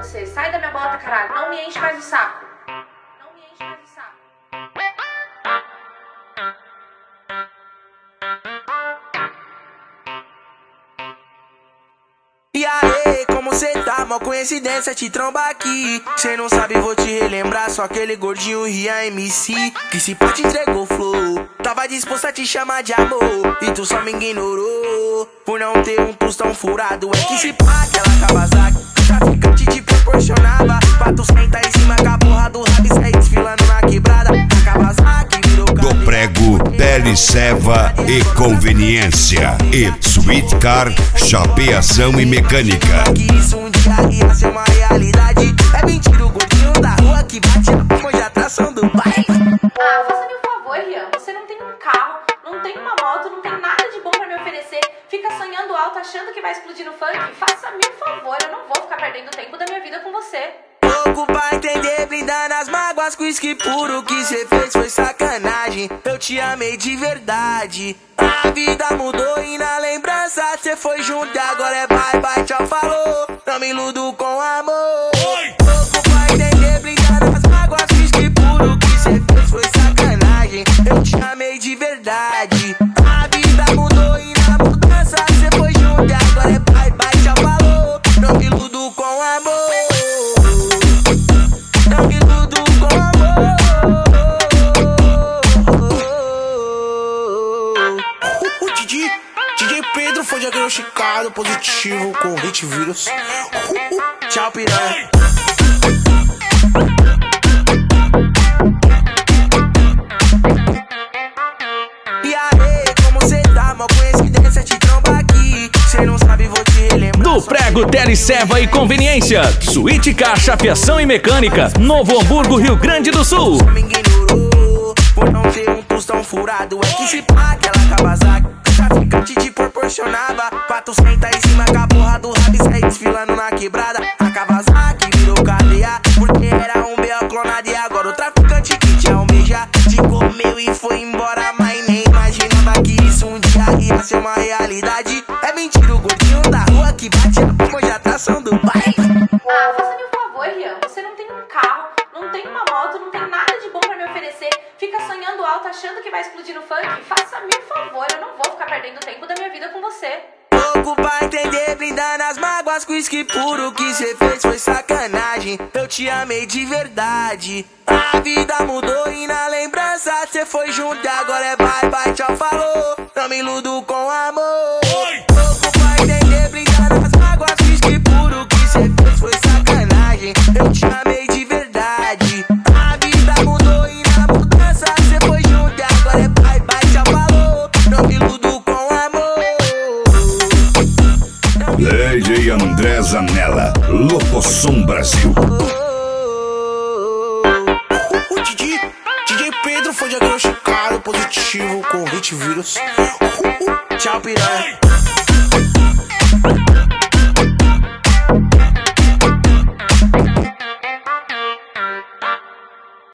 você. Sai da minha bota, caralho. Não me enche mais o saco. Não me enche mais o saco. E aí, como cê tá? Mó coincidência te trombar aqui. Cê não sabe, vou te relembrar. Só aquele gordinho Ria MC que se pá te entregou flow. Tava disposto a te chamar de amor e tu só me ignorou. Por não ter um tostão furado. É que se pá, aquela Kawasaki traficante te proporcionava pra tu sentar em cima com a porra do rabo e sair desfilando na quebrada. A Kawasaki virou Do prego, Tele Seva e Conveniência e Sweet Car, chapeação e mecânica. Que isso um dia ia ser uma realidade. É mentira o gordinho da rua que bate a palma de atração do baile. Ah, faça-me um favor, Rian. Você não tem um carro, não tem uma moto, não tem nada de bom pra me oferecer. Fica sonhando alto, achando que vai explodir no funk. Faça-me um favor, eu não vou ficar perdendo tempo da minha vida com você. Louco pra entender, brindando as mágoas com uísque puro. O que cê fez foi sacanagem. Eu te amei de verdade. A vida mudou e na lembrança cê foi junto e agora é bye bye, tchau, falou. Não me iludo com amor. Louco pra entender, brindando as mágoas com uísque puro. O que cê fez foi sacanagem. Eu te amei de verdade. A vida mudou e na mudança cê foi junto e agora é bye bye, tchau, falou. Não me iludo com amor. Não me iludo com amor. O DJ Pedro foi diagnosticado positivo com hit vírus. Tchau, piranha. E aí, como cê tá? Mó coincidência te trombar aqui. Cê não sabe, vou te relembrar. Do prego, Tele Seva e Conveniência, Sweet Car, chapeação e mecânica, Novo Hamburgo, Rio Grande do Sul. Me ignorou por não ter um tostão furado. É que se pá, aquela Kawasaki traficante te proporcionava pra tu sentar em cima com a porra do rabo e sair desfilando na quebrada. A Kawasaki virou cadeia porque era um B.O. clonado. E agora o traficante que te almeja te comeu e foi embora, mas nem imaginava que isso um dia ia ser uma realidade. É mentira o gordinho da rua que bate a palma de atração do baile. Ah, faça-me um favor, Rian. Você não tem um carro, não tem uma moto, não tem nada de bom pra me oferecer. Fica sonhando alto, achando que vai explodir no funk. Faça-me um favor, eu não vou ficar perdendo tempo da minha vida com você. Louco pra entender, brindando as mágoas com uísque puro. O que cê fez foi sacanagem. Eu te amei de verdade. A vida mudou e na lembrança cê foi junto e agora é bye bye, tchau, falou. Não me iludo com amor. Louco pra entender, brindando as mágoas com uísque puro. O que cê fez foi sacanagem. Eu te amei de verdade. A vida mudou e na mudança cê foi junto e agora é bye bye, tchau, falou. Não me iludo com amor. DJ André Zanella, Locosom Brasil. O DJ Pedro foi diagnosticado positivo com hit vírus. Tchau, piranha.